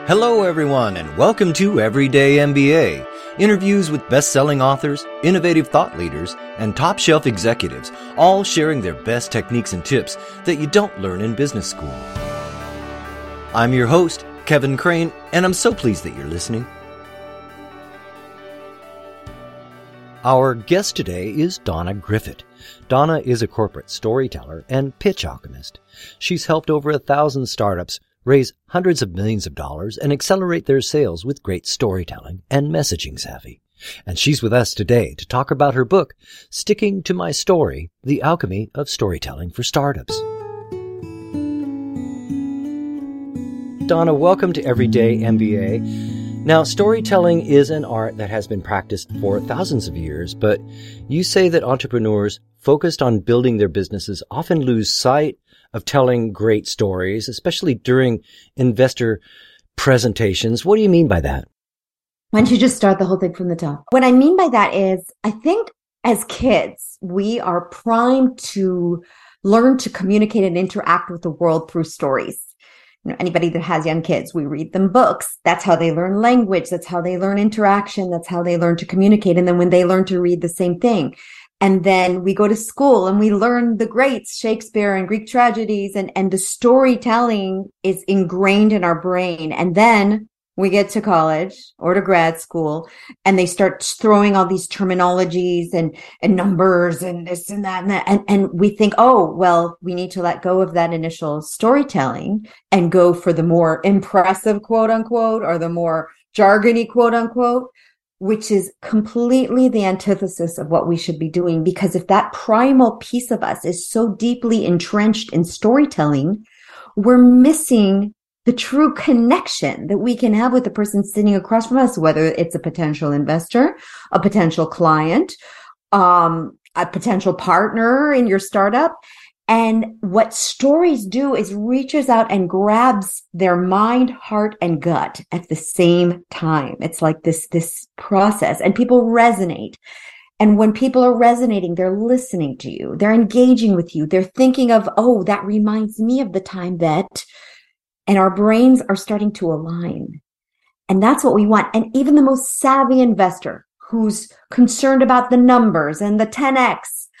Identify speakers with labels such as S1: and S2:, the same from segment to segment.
S1: Hello, everyone, and welcome to Everyday MBA. Interviews with best-selling authors, innovative thought leaders, and top-shelf executives, all sharing their best techniques and tips that you don't learn in business school. I'm your host, Kevin Crane, and I'm so pleased that you're listening. Our guest today is Donna Griffith. Donna is a corporate storyteller and pitch alchemist. She's helped over 1,000 startups raise hundreds of millions of dollars and accelerate their sales with great storytelling and messaging savvy. And she's with us today to talk about her book, Sticking to My Story, The Alchemy of Storytelling for Startups. Donna, welcome to Everyday MBA. Now, storytelling is an art that has been practiced for thousands of years, but you say that entrepreneurs focused on building their businesses often lose sight of telling great stories, especially during investor presentations. What do you mean by that?
S2: Why don't you just start the whole thing from the top? What I mean by that is, I think as kids, we are primed to learn to communicate and interact with the world through stories. You know, anybody that has young kids, we read them books. That's how they learn language. That's how they learn interaction. That's how they learn to communicate. And then when they learn to read the same thing, and then we go to school and we learn the greats, Shakespeare and Greek tragedies, and the storytelling is ingrained in our brain. And then we get to college or to grad school and they start throwing all these terminologies and numbers and this and that and that. And we think, oh, well, we need to let go of that initial storytelling and go for the more impressive, quote unquote, or the more jargony, quote unquote, which is completely the antithesis of what we should be doing. Because if that primal piece of us is so deeply entrenched in storytelling, we're missing the true connection that we can have with the person sitting across from us, whether it's a potential investor, a potential client, a potential partner in your startup. And what stories do is reaches out and grabs their mind, heart, and gut at the same time. It's like this process, and people resonate. And when people are resonating, they're listening to you. They're engaging with you. They're thinking of, oh, that reminds me of the time that, and our brains are starting to align. And that's what we want. And even the most savvy investor who's concerned about the numbers and the 10X,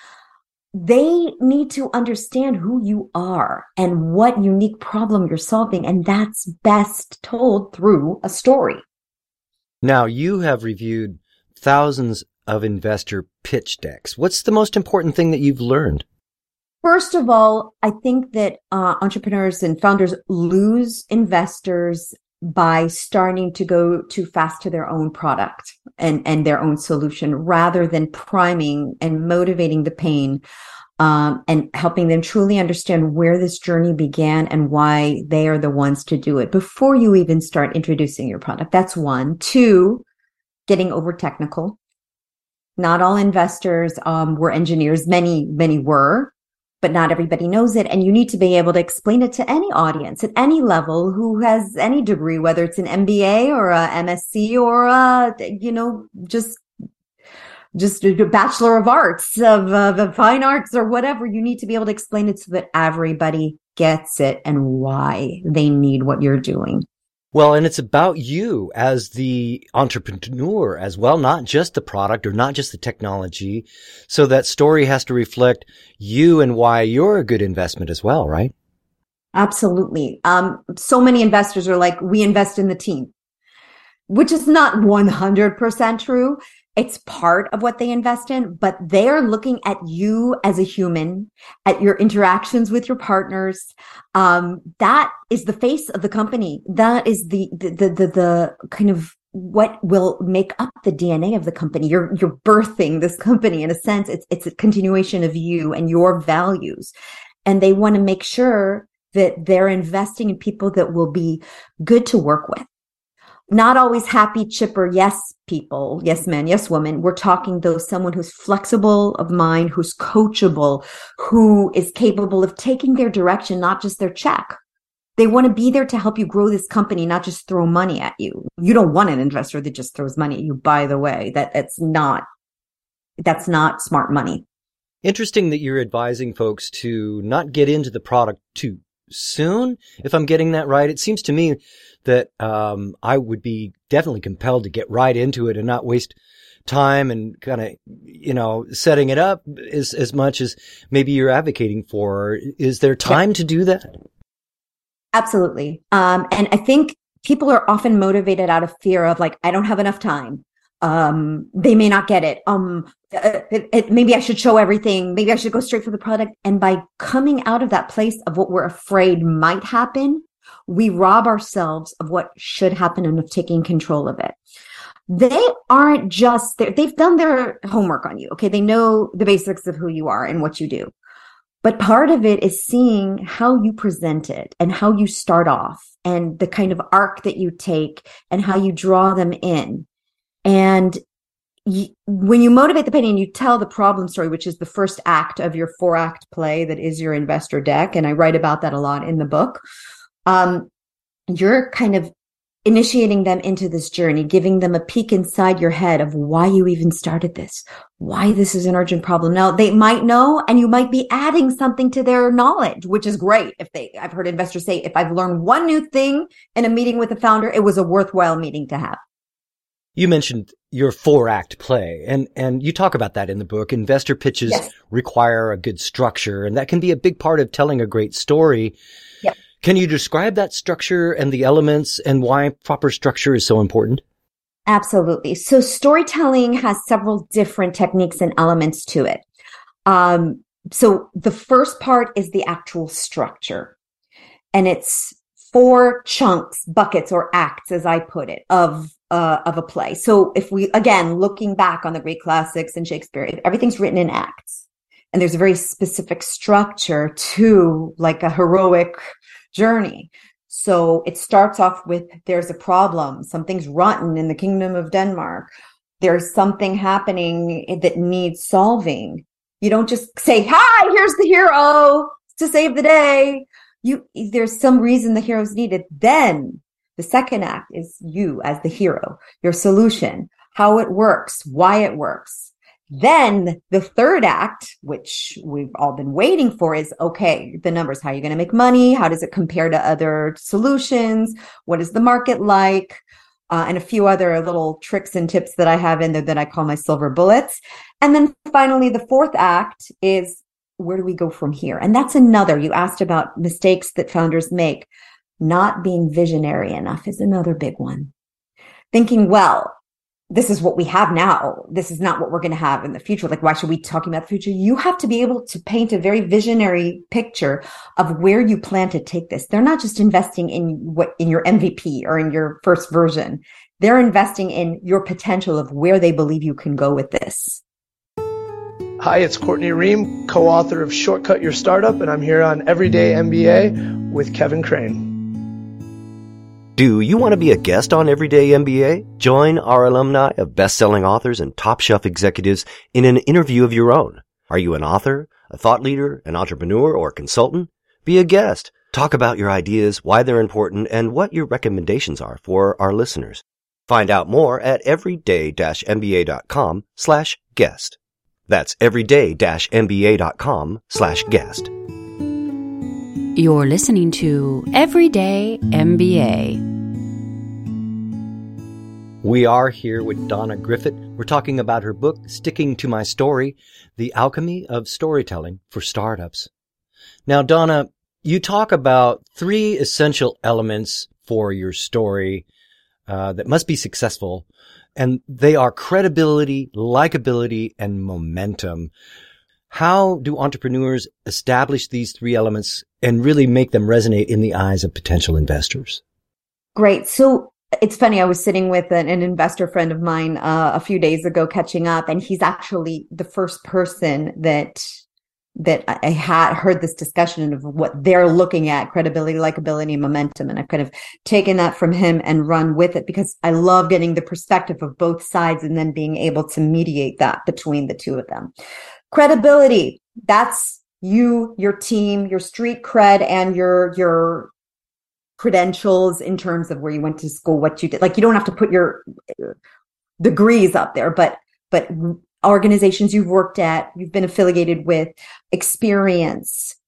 S2: they need to understand who you are and what unique problem you're solving. And that's best told through a story.
S1: Now, you have reviewed thousands of investor pitch decks. What's the most important thing that you've learned?
S2: First of all, I think that entrepreneurs and founders lose investors by starting to go too fast to their own product and their own solution, rather than priming and motivating the pain, and helping them truly understand where this journey began and why they are the ones to do it before you even start introducing your product. That's one. Two, getting over technical. Not all investors were engineers. Many were. But not everybody knows it. And you need to be able to explain it to any audience at any level who has any degree, whether it's an MBA or a MSc or just a Bachelor of Arts, of Fine Arts or whatever. You need to be able to explain it so that everybody gets it and why they need what you're doing.
S1: Well, and it's about you as the entrepreneur as well, not just the product or not just the technology. So that story has to reflect you and why you're a good investment as well, right?
S2: Absolutely. So many investors are like, we invest in the team, which is not 100% true. It's part of what they invest in, but they're looking at you as a human, at your interactions with your partners. That is the face of the company. That is the kind of what will make up the DNA of the company. You're birthing this company in a sense. It's a continuation of you and your values. And they want to make sure that they're investing in people that will be good to work with. Not always happy, chipper, yes people, yes men, yes women. We're talking though someone who's flexible of mind, who's coachable, who is capable of taking their direction, not just their check. They want to be there to help you grow this company, not just throw money at you. You don't want an investor that just throws money at you, by the way. That's not smart money.
S1: Interesting that you're advising folks to not get into the product too soon, if I'm getting that right. It seems to me that I would be definitely compelled to get right into it and not waste time and kind of, setting it up as much as maybe you're advocating for. Is there time to do that?
S2: Absolutely. And I think people are often motivated out of fear of like, I don't have enough time. They may not get it. Maybe I should show everything. Maybe I should go straight for the product. And by coming out of that place of what we're afraid might happen, we rob ourselves of what should happen and of taking control of it. They aren't just there. They've done their homework on you. Okay. They know the basics of who you are and what you do. But part of it is seeing how you present it and how you start off and the kind of arc that you take and how you draw them in. And when you motivate the penny and you tell the problem story, which is the first act of your 4-act play that is your investor deck, and I write about that a lot in the book, you're kind of initiating them into this journey, giving them a peek inside your head of why you even started this, why this is an urgent problem. Now, they might know, and you might be adding something to their knowledge, which is great. I've heard investors say, if I've learned one new thing in a meeting with a founder, it was a worthwhile meeting to have.
S1: You mentioned your 4-act play, and you talk about that in the book. Investor pitches require a good structure, and that can be a big part of telling a great story.
S2: Yep.
S1: Can you describe that structure and the elements and why proper structure is so important?
S2: Absolutely. So storytelling has several different techniques and elements to it. So the first part is the actual structure, and it's 4 chunks, buckets, or acts, as I put it, of a play. So if we, again, looking back on the Greek classics and Shakespeare, everything's written in acts. And there's a very specific structure to like a heroic journey. So it starts off with, there's a problem. Something's rotten in the kingdom of Denmark. There's something happening that needs solving. You don't just say, hi, here's the hero to save the day. There's some reason the hero's needed. Then the second act is you as the hero, your solution, how it works, why it works. Then the third act, which we've all been waiting for, is, okay, the numbers. How are you going to make money? How does it compare to other solutions? What is the market like? And a few other little tricks and tips that I have in there that I call my silver bullets. And then finally, the fourth act is, where do we go from here? And that's another, you asked about mistakes that founders make. Not being visionary enough is another big one. Thinking, well, this is what we have now. This is not what we're going to have in the future. Like, why should we be talking about the future? You have to be able to paint a very visionary picture of where you plan to take this. They're not just investing in your MVP or in your first version. They're investing in your potential of where they believe you can go with this.
S3: Hi, it's Courtney Ream, co-author of Shortcut Your Startup, and I'm here on Everyday MBA with Kevin Crane.
S1: Do you want to be a guest on Everyday MBA? Join our alumni of best-selling authors and top-shelf executives in an interview of your own. Are you an author, a thought leader, an entrepreneur, or consultant? Be a guest. Talk about your ideas, why they're important, and what your recommendations are for our listeners. Find out more at everyday-mba.com/guest. That's everyday-mba.com/guest.
S4: You're listening to Everyday MBA.
S1: We are here with Donna Griffith. We're talking about her book, Sticking to My Story, The Alchemy of Storytelling for Startups. Now, Donna, you talk about 3 essential elements for your story that must be successful, and they are credibility, likability, and momentum. How do entrepreneurs establish these 3 elements and really make them resonate in the eyes of potential investors?
S2: Great. So it's funny. I was sitting with an investor friend of mine a few days ago catching up, and he's actually the first person that I had heard this discussion of what they're looking at, credibility, likability, and momentum. And I've kind of taken that from him and run with it because I love getting the perspective of both sides and then being able to mediate that between the two of them. Credibility, that's you, your team, your street cred, and your credentials in terms of where you went to school, what you did. Like, you don't have to put your degrees up there, but organizations you've worked at, you've been affiliated with, experience,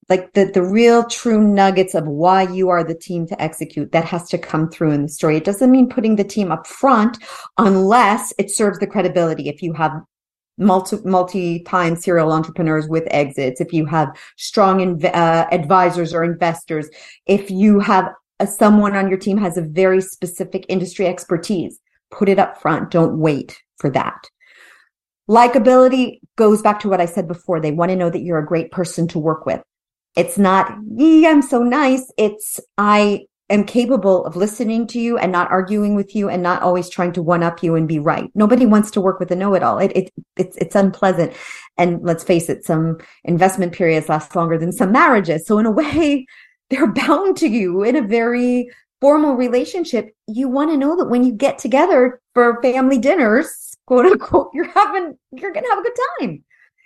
S2: like the real true nuggets of why you are the team to execute, that has to come through in the story. It doesn't mean putting the team up front unless it serves the credibility. If you have multi-time serial entrepreneurs with exits, if you have strong advisors or investors, if you have someone on your team has a very specific industry expertise, put it up front. Don't wait for that. Likability goes back to what I said before. They want to know that you're a great person to work with. It's not, yeah, I'm so nice. It's, I am capable of listening to you and not arguing with you and not always trying to one up you and be right. Nobody wants to work with a know-it-all. It's unpleasant. And let's face it, some investment periods last longer than some marriages. So in a way, they're bound to you in a very formal relationship. You want to know that when you get together for family dinners, quote unquote, you're going to have a good time.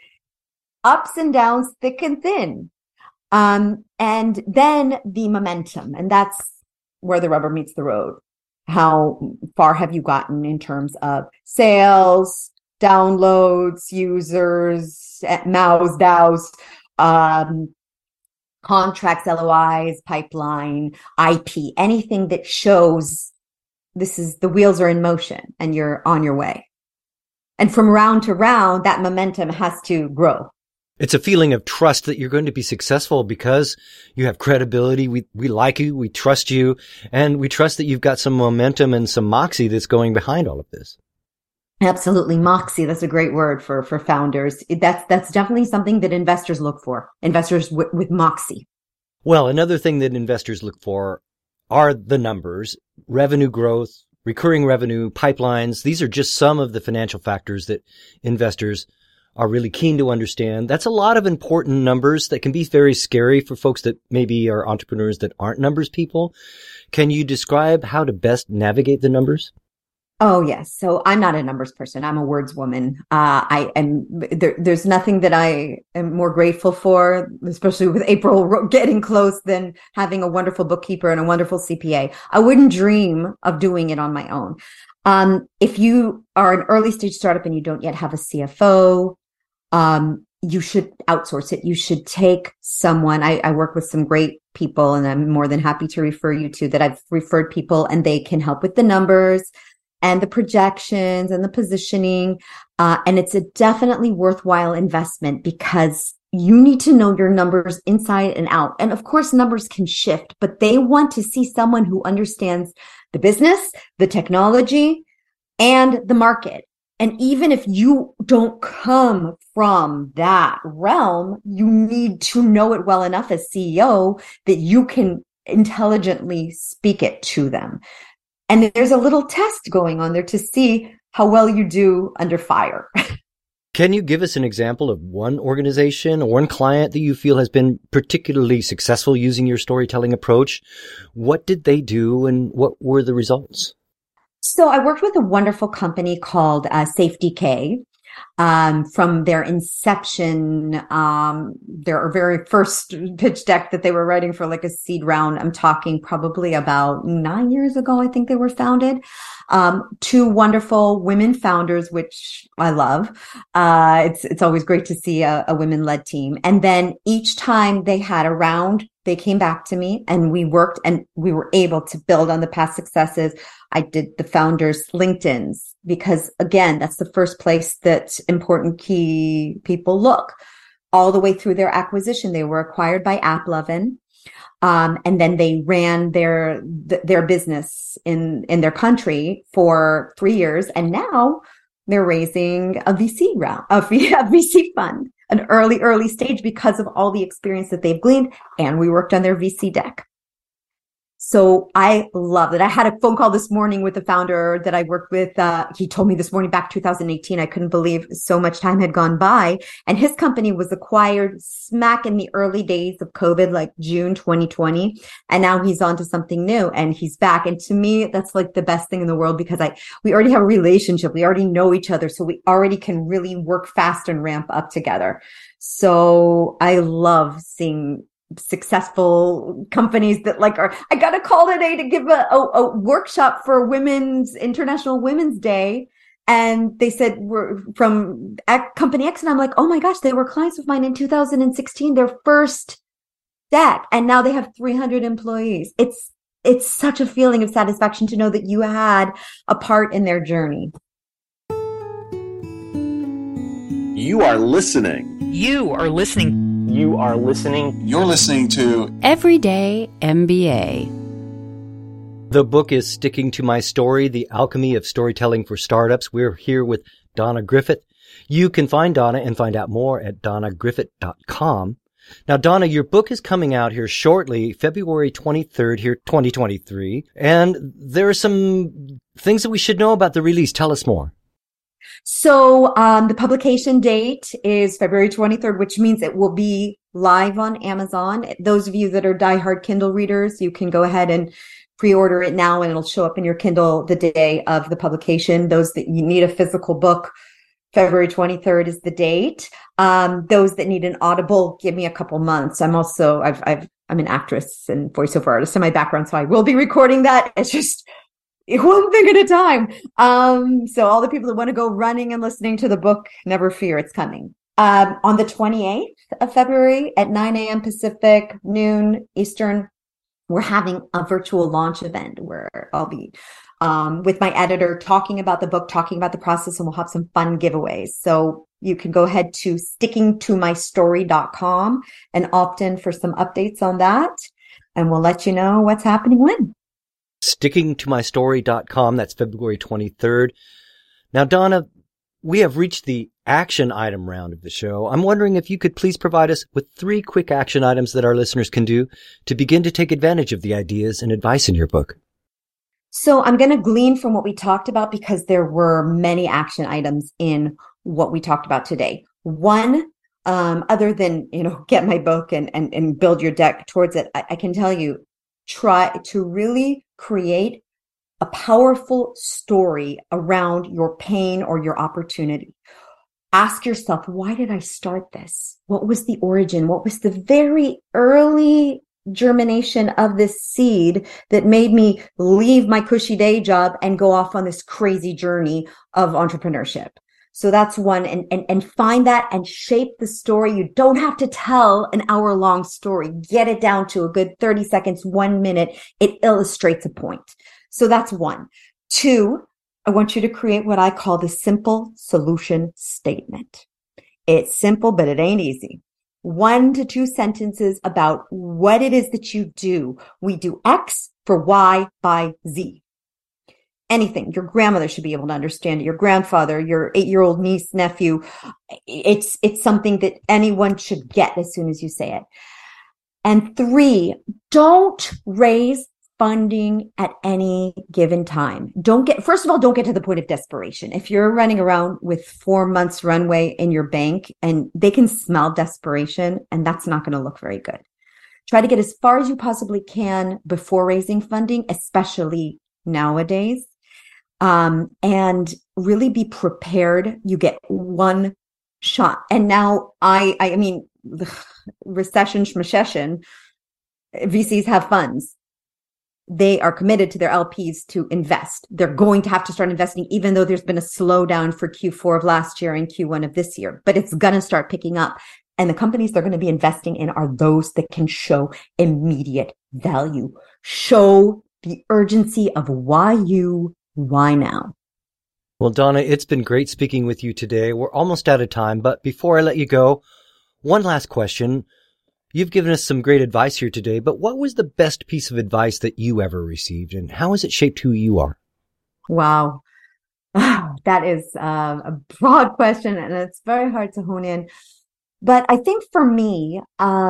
S2: Ups and downs, thick and thin. And then the momentum, and that's where the rubber meets the road. How far have you gotten in terms of sales, downloads, users, MAUs, DAUs, contracts, LOIs, pipeline, IP, anything that shows the wheels are in motion and you're on your way. And from round to round, that momentum has to grow.
S1: It's a feeling of trust that you're going to be successful because you have credibility. We like you. We trust you. And we trust that you've got some momentum and some moxie that's going behind all of this.
S2: Absolutely. Moxie. That's a great word for founders. That's definitely something that investors look for. Investors with moxie.
S1: Well, another thing that investors look for are the numbers, revenue growth, recurring revenue, pipelines. These are just some of the financial factors that investors are really keen to understand. That's a lot of important numbers that can be very scary for folks that maybe are entrepreneurs that aren't numbers people. Can you describe how to best navigate the numbers?
S2: Oh, yes. So I'm not a numbers person. I'm a words woman. There's nothing that I am more grateful for, especially with April getting close, than having a wonderful bookkeeper and a wonderful CPA. I wouldn't dream of doing it on my own. If you are an early stage startup and you don't yet have a CFO, you should outsource it. You should take someone. I work with some great people, and I'm more than happy to refer you to that. I've referred people, and they can help with the numbers and the projections and the positioning. And it's a definitely worthwhile investment because you need to know your numbers inside and out. And of course, numbers can shift, but they want to see someone who understands the business, the technology, and the market. And even if you don't come from that realm, you need to know it well enough as CEO that you can intelligently speak it to them. And there's a little test going on there to see how well you do under fire.
S1: Can you give us an example of one organization or one client that you feel has been particularly successful using your storytelling approach? What did they do and what were the results?
S2: So I worked with a wonderful company called SafeDK. From their inception, their very first pitch deck that they were writing for like a seed round. I'm talking probably about 9 years ago, I think they were founded. Two wonderful women founders, which I love. It's always great to see a women-led team. And then each time they had a round, they came back to me and we worked and we were able to build on the past successes. I did the founders' LinkedIn's because, again, that's the first place that important key people look. All the way through their acquisition, they were acquired by AppLovin. And then they ran their business in their country for 3 years. And now they're raising a VC round, a VC fund, an early stage because of all the experience that they've gleaned. And we worked on their VC deck. So I love it. I had a phone call this morning with the founder that I worked with. He told me this morning back 2018. I couldn't believe so much time had gone by. And his company was acquired smack in the early days of COVID, like June 2020. And now he's on to something new and he's back. And to me, that's like the best thing in the world because we already have a relationship. We already know each other. So we already can really work fast and ramp up together. So I love seeing successful companies that I got a call today to give a workshop for International Women's Day. And they said, we're from company X. And I'm like, oh my gosh, they were clients of mine in 2016. Their first deck. And now they have 300 employees. It's such a feeling of satisfaction to know that you had a part in their journey.
S5: You are listening.
S6: You are listening.
S7: You are listening.
S5: You're listening to
S4: Everyday MBA.
S1: The book is Sticking to My Story, The Alchemy of Storytelling for Startups. We're here with Donna Griffith. You can find Donna and find out more at donnagriffith.com. Now, Donna, your book is coming out here shortly, February 23rd here, 2023. And there are some things that we should know about the release. Tell us more.
S2: So the publication date is February 23rd, which means it will be live on Amazon. Those of you that are diehard Kindle readers, you can go ahead and pre-order it now and it'll show up in your Kindle the day of the publication. Those that you need a physical book, February 23rd is the date. Those that need an Audible, give me a couple months. I'm an actress and voiceover artist in my background, so I will be recording that. It's just one thing at a time. So all the people that want to go running and listening to the book, never fear, it's coming. On the 28th of February at 9 a.m. Pacific, noon Eastern, we're having a virtual launch event where I'll be with my editor talking about the book, talking about the process, and we'll have some fun giveaways. So you can go ahead to stickingtomystory.com and opt in for some updates on that. And we'll let you know what's happening when.
S1: Stickingtomystory.com. That's February 23rd. Now, Donna, we have reached the action item round of the show. I'm wondering if you could please provide us with 3 quick action items that our listeners can do to begin to take advantage of the ideas and advice in your book.
S2: So I'm going to glean from what we talked about because there were many action items in what we talked about today. One, other than, get my book and build your deck towards it, I can tell you, try to really create a powerful story around your pain or your opportunity. Ask yourself, why did I start this? What was the origin? What was the very early germination of this seed that made me leave my cushy day job and go off on this crazy journey of entrepreneurship? So that's one, and find that and shape the story. You don't have to tell an hour-long story. Get it down to a good 30 seconds, 1 minute. It illustrates a point. So that's one. 2, I want you to create what I call the simple solution statement. It's simple, but it ain't easy. 1 to 2 sentences about what it is that you do. We do X for Y by Z. Anything. Your grandmother should be able to understand it. Your grandfather, your 8-year-old niece, nephew. It's something that anyone should get as soon as you say it. And 3, don't raise funding at any given time. First of all, don't get to the point of desperation. If you're running around with 4 months runway in your bank and they can smell desperation, and that's not going to look very good. Try to get as far as you possibly can before raising funding, especially nowadays. And really be prepared. You get one shot. And now I mean, recession, VCs have funds. They are committed to their LPs to invest. They're going to have to start investing, even though there's been a slowdown for Q4 of last year and Q1 of this year, but it's going to start picking up. And the companies they're going to be investing in are those that can show immediate value, show the urgency of why now.
S1: Well, Donna, it's been great speaking with you today. We're almost out of time, but before I let you go, one last question. You've given us some great advice here today, but what was the best piece of advice that you ever received, and how has it shaped who you are?
S2: Wow. That is a broad question, and it's very hard to hone in. But I think for me,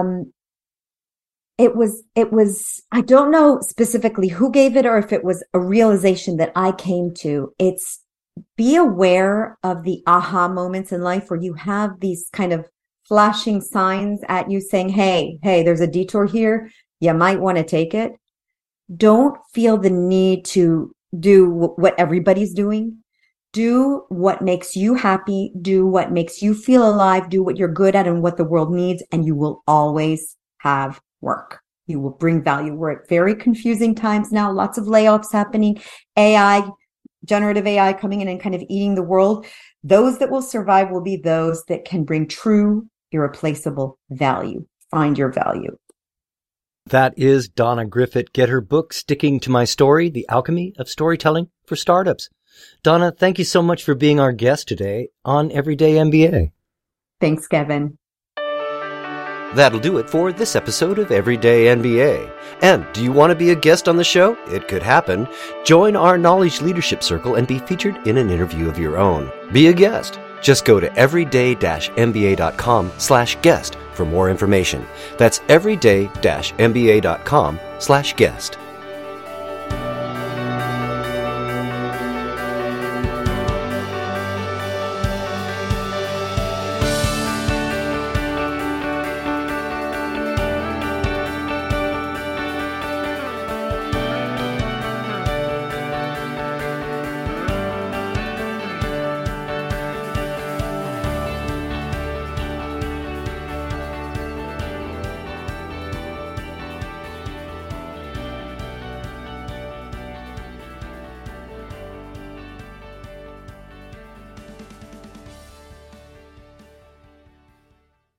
S2: it was, I don't know specifically who gave it or if it was a realization that I came to. It's be aware of the aha moments in life where you have these kind of flashing signs at you saying, hey, there's a detour here. You might want to take it. Don't feel the need to do what everybody's doing. Do what makes you happy. Do what makes you feel alive. Do what you're good at and what the world needs. And you will always have work. You will bring value. We're at very confusing times now. Lots of layoffs happening. AI, generative AI coming in and kind of eating the world. Those that will survive will be those that can bring true, irreplaceable value. Find your value.
S1: That is Donna Griffith. Get her book, Sticking to My Story, The Alchemy of Storytelling for Startups. Donna, thank you so much for being our guest today on Everyday MBA.
S2: Thanks, Kevin.
S1: That'll do it for this episode of Everyday MBA. And do you want to be a guest on the show? It could happen. Join our Knowledge Leadership Circle and be featured in an interview of your own. Be a guest. Just go to everyday-mba.com/guest for more information. That's everyday-mba.com/guest.